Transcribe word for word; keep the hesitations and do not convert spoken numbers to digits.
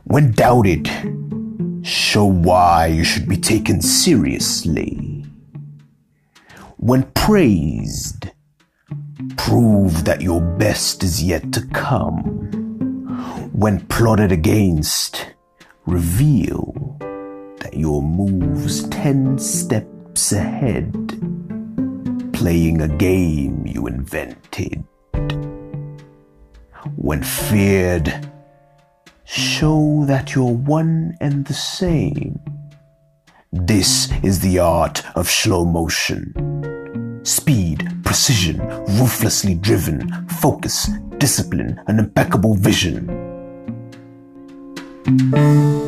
When doubted, show why you should be taken seriously. When praised, prove that your best is yet to come. When plotted against, reveal that your move's ten steps ahead, playing a game you invented. When feared, show that you're one and the same. This is the art of slow motion. Speed, precision, ruthlessly driven, focus, discipline, and impeccable vision.